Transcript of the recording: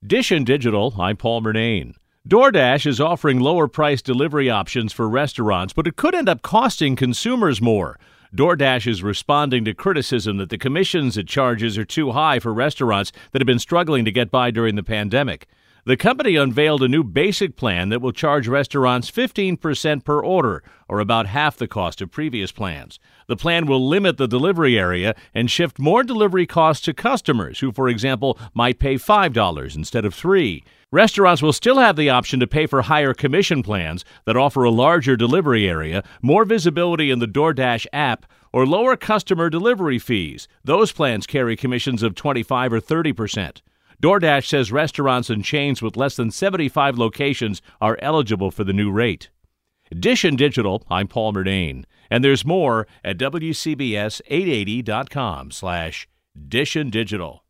Dish and Digital, I'm Paul Murnane. DoorDash is offering lower price delivery options for restaurants, but it could end up costing consumers more. DoorDash is responding to criticism that the commissions it charges are too high for restaurants that have been struggling to get by during the pandemic. The company unveiled a new basic plan that will charge restaurants 15% per order, or about half the cost of previous plans. The plan will limit the delivery area and shift more delivery costs to customers who, for example, might pay $5 instead of $3. Restaurants will still have the option to pay for higher commission plans that offer a larger delivery area, more visibility in the DoorDash app, or lower customer delivery fees. Those plans carry commissions of 25 or 30%. DoorDash says restaurants and chains with less than 75 locations are eligible for the new rate. Dish and Digital, I'm Paul Murnane. And there's more at WCBS880.com/Dish and Digital.